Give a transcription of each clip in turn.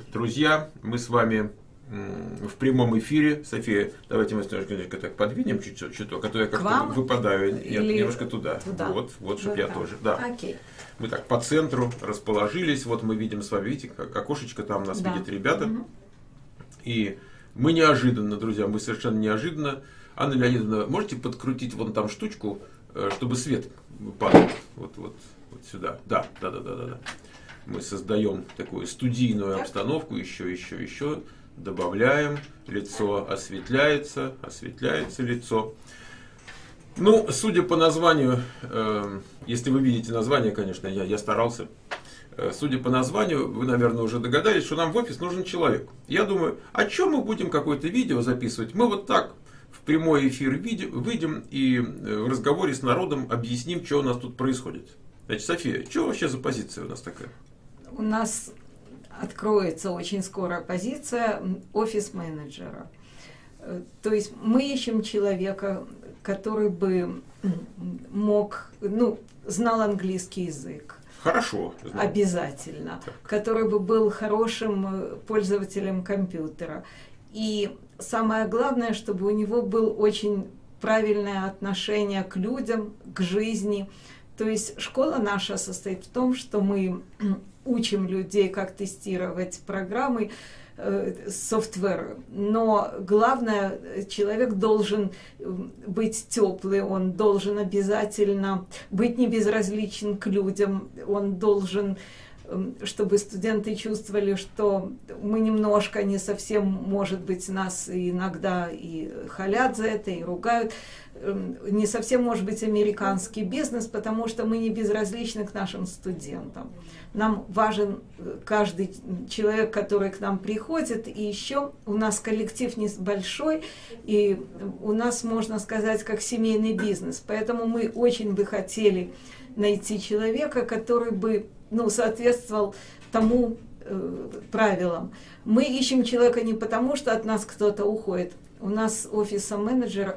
Друзья, мы с вами в прямом эфире. София, давайте мы немножко так подвинем чуть-чуть, а то я как-то выпадаю. Нет, немножко туда. Вот, чтобы я тоже. Да. Окей. Мы так по центру расположились. Вот мы видим с вами, видите, окошечко там нас видят ребята. И мы неожиданно, друзья, мы совершенно неожиданно. Анна Леонидовна, можете подкрутить вон там штучку, чтобы свет падал вот сюда? Да. Мы создаем такую студийную обстановку, еще. Добавляем, лицо осветляется лицо. Ну, судя по названию, если вы видите название, конечно, я старался. Судя по названию, вы, наверное, уже догадались, что нам в офис нужен человек. Я думаю, о чем мы будем какое-то видео записывать? Мы вот так в прямой эфир выйдем и в разговоре с народом объясним, что у нас тут происходит. Значит, София, что вообще за позиция у нас такая? У нас откроется очень скоро позиция офис-менеджера. То есть мы ищем человека, который бы знал английский язык. Хорошо. Обязательно. Так. Который бы был хорошим пользователем компьютера. И самое главное, чтобы у него было очень правильное отношение к людям, к жизни. То есть школа наша состоит в том, что мы учим людей, как тестировать программы, софтвер. Но главное, человек должен быть теплый, он должен обязательно быть не безразличен к людям, он должен, чтобы студенты чувствовали, что мы немножко, не совсем, может быть, нас иногда и халят за это, и ругают, не совсем, может быть, американский бизнес, потому что мы не безразличны к нашим студентам. Нам важен каждый человек, который к нам приходит, и еще у нас коллектив небольшой, и у нас, можно сказать, как семейный бизнес. Поэтому мы очень бы хотели найти человека, который бы соответствовал тому правилам. Мы ищем человека не потому, что от нас кто-то уходит. У нас офис-менеджер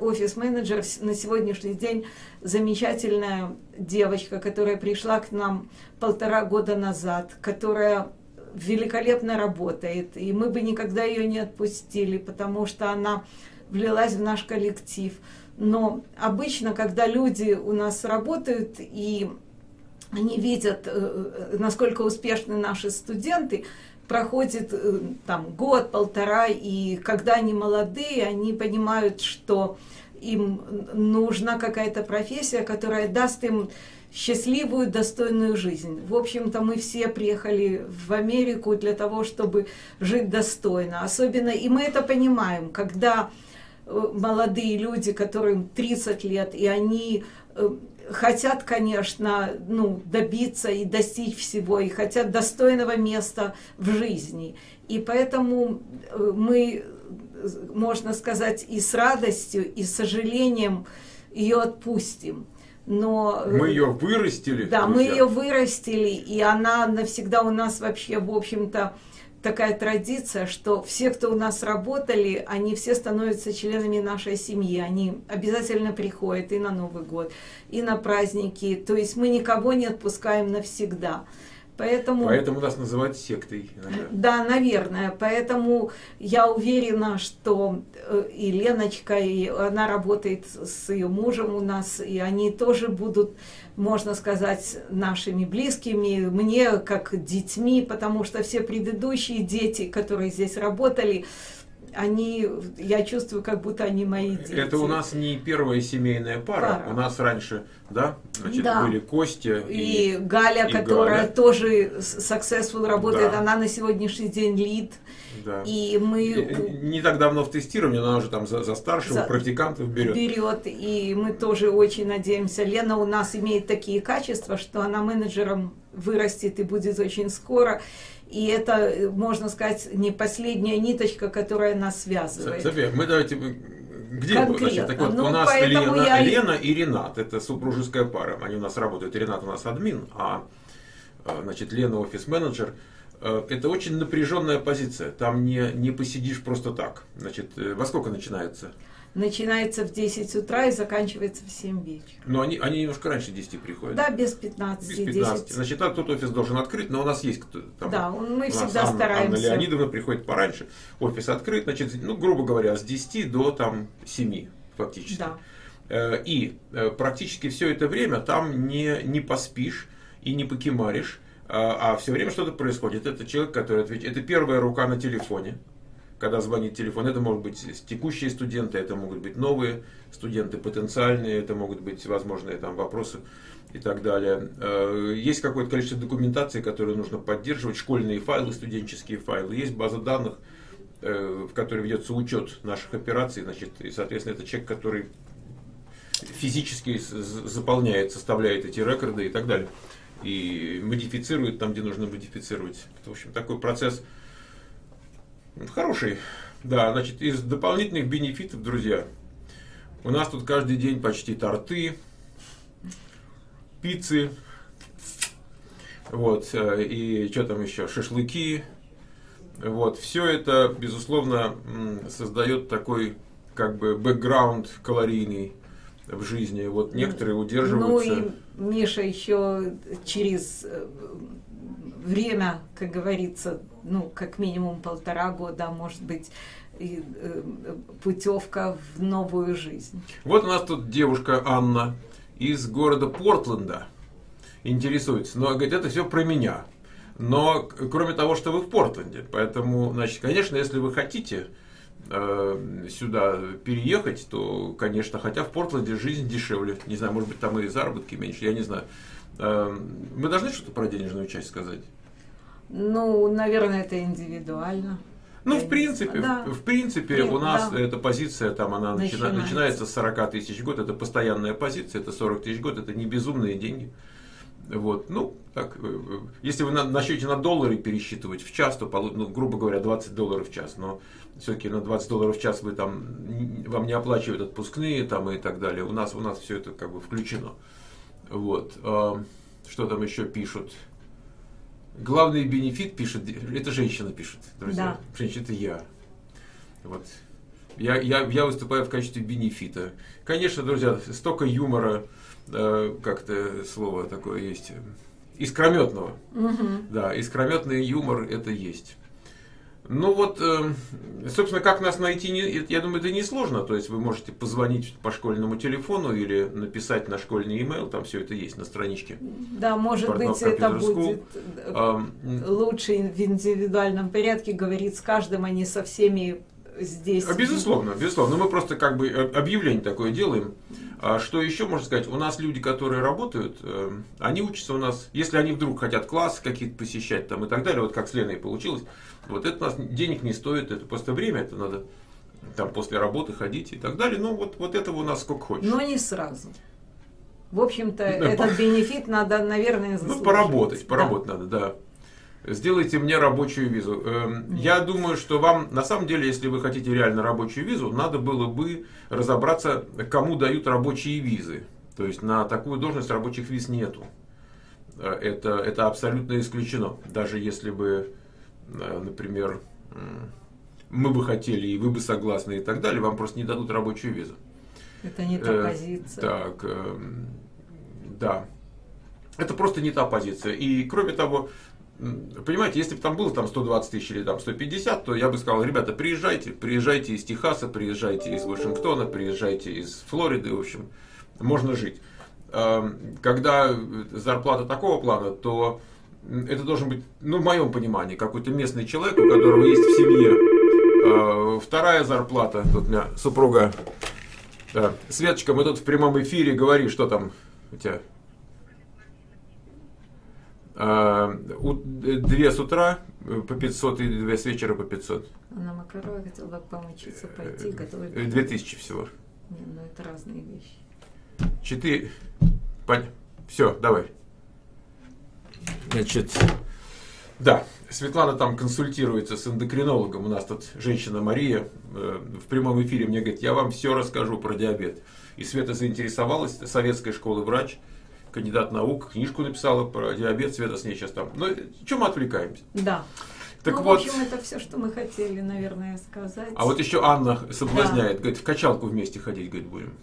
на сегодняшний день замечательная девочка, которая пришла к нам 1,5 года назад, которая великолепно работает. И мы бы никогда ее не отпустили, потому что она влилась в наш коллектив. Но обычно, когда люди у нас работают и они видят, насколько успешны наши студенты, проходит там год-полтора, и когда они молодые, они понимают, что им нужна какая-то профессия, которая даст им счастливую, достойную жизнь. В общем-то, мы все приехали в Америку для того, чтобы жить достойно. Особенно, и мы это понимаем, когда молодые люди, которым 30 лет, и они хотят, конечно, добиться и достичь всего, и хотят достойного места в жизни. И поэтому мы, можно сказать, и с радостью, и с сожалением ее отпустим. Но мы ее вырастили. Да, друзья. Мы ее вырастили, и она навсегда у нас вообще, в общем-то, такая традиция, что все, кто у нас работали, они все становятся членами нашей семьи. Они обязательно приходят и на Новый год, и на праздники. То есть мы никого не отпускаем навсегда. Поэтому нас называют сектой. Иногда. Да, наверное. Поэтому я уверена, что и Леночка, и она работает с ее мужем у нас, и они тоже будут, можно сказать, нашими близкими, мне как детьми, потому что все предыдущие дети, которые здесь работали, я чувствую, как будто они мои дети. Это у нас не первая семейная пара. У нас раньше, были Костя и Галя, которая тоже successful работает, она на сегодняшний день лид. Да. И мы не так давно в тестировании, она уже там за старшего практикантов берет. И мы тоже очень надеемся. Лена у нас имеет такие качества, что она менеджером вырастет и будет очень скоро. И это, можно сказать, не последняя ниточка, которая нас связывает. София, мы давайте... Где? Конкретно. Так вот, у нас Лена и Ренат, это супружеская пара. Они у нас работают. Ренат у нас админ, а Лена офис-менеджер. Это очень напряженная позиция. Там не посидишь просто так. Во сколько начинается? начинается в 10 утра и заканчивается в 7 вечера. Но они немножко раньше 10 приходят. Да, без 15. Без 15. 10. Значит, тот офис должен открыть, но у нас есть там, да, мы всегда стараемся. Анна Леонидовна приходит пораньше, офис открыт, значит, ну, грубо говоря, с 10 до там 7 фактически. Да. И практически все это время там не поспишь и не покемаришь, а все время что-то происходит. Это человек, который отвечает. Это первая рука на телефоне, когда звонит телефон. Это могут быть текущие студенты, это могут быть новые студенты, потенциальные, это могут быть возможные там вопросы и так далее. Есть какое-то количество документации, которую нужно поддерживать, школьные файлы, студенческие файлы. Есть база данных, в которой ведется учет наших операций, значит, и, соответственно, это человек, который физически заполняет, составляет эти рекорды и так далее. И модифицирует там, где нужно модифицировать. В общем, такой процесс хороший. Да, значит, из дополнительных бенефитов, друзья, у нас тут каждый день почти торты, пиццы, вот, и что там еще, шашлыки. Вот, все это, безусловно, создает такой, как бы, бэкграунд калорийный в жизни. Вот некоторые удерживаются. Ну и Миша еще через время, как говорится, ну, как минимум 1,5 года, может быть, и путевка в новую жизнь. Вот у нас тут девушка Анна из города Портленда интересуется. Но, говорит, это все про меня. Но, кроме того, что вы в Портленде. Поэтому, значит, конечно, если вы хотите сюда переехать, то, конечно, хотя в Портленде жизнь дешевле. Не знаю, может быть, там и заработки меньше, я не знаю. Мы должны что-то про денежную часть сказать? Ну, наверное, это индивидуально. Ну, в принципе, да. в принципе, у нас эта позиция, там она начинается с 40 тысяч в год, это постоянная позиция, это 40 тысяч в год, это не безумные деньги. Вот, ну, так, если вы начнете на доллары пересчитывать в час, то, ну, грубо говоря, $20 в час, но все-таки на $20 в час вы там, вам не оплачивают отпускные там и так далее, у нас все это как бы включено. Вот, что там еще пишут? Главный бенефит пишет, это женщина пишет, друзья. Да. Женщина, это я. Вот. Я выступаю в качестве бенефита. Конечно, друзья, столько юмора, как-то слово такое есть, искрометного. Угу. Да, искрометный юмор это есть. Ну вот, собственно, как нас найти, я думаю, это несложно. То есть вы можете позвонить по школьному телефону или написать на школьный e-mail, там все это есть на страничке. Да, может быть, это будет лучше в индивидуальном порядке говорить с каждым, а не со всеми здесь. Безусловно, безусловно. Мы просто как бы объявление такое делаем. А что еще можно сказать? У нас люди, которые работают, они учатся у нас, если они вдруг хотят классы какие-то посещать там и так далее, вот как с Леной получилось, вот это у нас денег не стоит, это просто время, это надо там после работы ходить и так далее. Ну вот этого у нас сколько хочешь. Но не сразу. В общем-то, этот бенефит надо, наверное, заслужить. Ну, поработать надо, да. Сделайте мне рабочую визу. Я думаю, что вам, на самом деле, если вы хотите реально рабочую визу, надо было бы разобраться, кому дают рабочие визы. То есть на такую должность рабочих виз нету. Это абсолютно исключено. Даже если бы, например, мы бы хотели, и вы бы согласны и так далее, вам просто не дадут рабочую визу. Это не та позиция. Так, да. Это просто не та позиция. И кроме того, понимаете, если бы там было там 120 тысяч или там 150, то я бы сказал, ребята, приезжайте из Техаса, приезжайте из Вашингтона, приезжайте из Флориды, в общем, можно жить. Когда зарплата такого плана, то это должен быть, ну, в моем понимании, какой-то местный человек, у которого есть в семье вторая зарплата. Тут у меня супруга, да, Светочка, мы тут в прямом эфире, говори, что там у тебя. 2 с утра по 500 и 2 с вечера по 500. На Макарова хотела бы помучиться пойти, готовить. 2000 всего. Не, ну это разные вещи. 4. Все, давай. Значит, да, Светлана там консультируется с эндокринологом. У нас тут женщина Мария в прямом эфире мне говорит, я вам все расскажу про диабет. И Света заинтересовалась, советской школы врач, кандидат наук, книжку написала про диабет, Света с ней сейчас там. Ну, чем мы отвлекаемся? Да. Так ну, вот, в общем, это все, что мы хотели, наверное, сказать. А вот еще Анна соблазняет, говорит, в качалку вместе ходить, говорит, будем.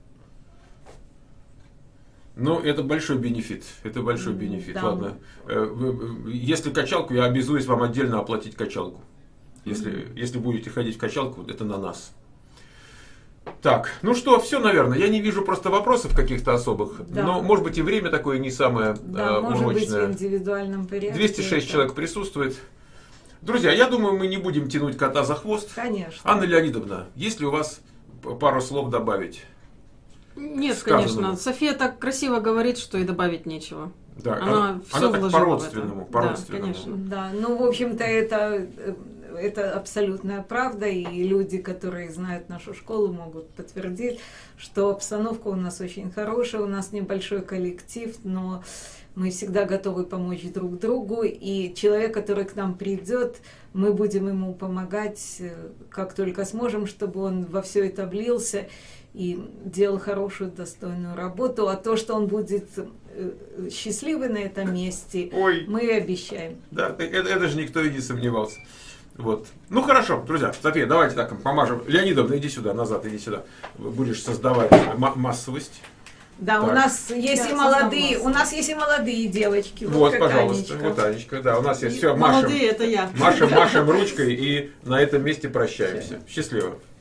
Ну, это большой бенефит. Это большой бенефит. Да. Ладно. Если качалку, я обязуюсь вам отдельно оплатить качалку. Если будете ходить в качалку, это на нас. Так, ну что, все, наверное. Я не вижу просто вопросов каких-то особых. Да. Но, может быть, и время такое не самое да, урочное. Может быть, в индивидуальном порядке. 206 человек присутствует. Друзья, я думаю, мы не будем тянуть кота за хвост. Конечно. Анна Леонидовна, есть ли у вас пару слов добавить? Нет, сказанному? конечно. София так красиво говорит, что и добавить нечего. Да, она все так вложила по-родственному. Да, конечно. Да, ну, в общем-то, это абсолютная правда, и люди, которые знают нашу школу, могут подтвердить, что обстановка у нас очень хорошая, у нас небольшой коллектив, но мы всегда готовы помочь друг другу, и человек, который к нам придет, мы будем ему помогать, как только сможем, чтобы он во все это влился и делал хорошую, достойную работу. А то, что он будет счастливый на этом месте, мы обещаем. Да, это же никто и не сомневался. Вот. Ну хорошо, друзья, София, давайте так помажем. Леонидовна, иди сюда, назад, иди сюда. Будешь создавать массовость. Да, так. У нас есть и молодые, девочки. Вот, пожалуйста, вот Анечка. Да, у нас есть все. Молодые, это я. Машем ручкой и на этом месте прощаемся. Счастливо.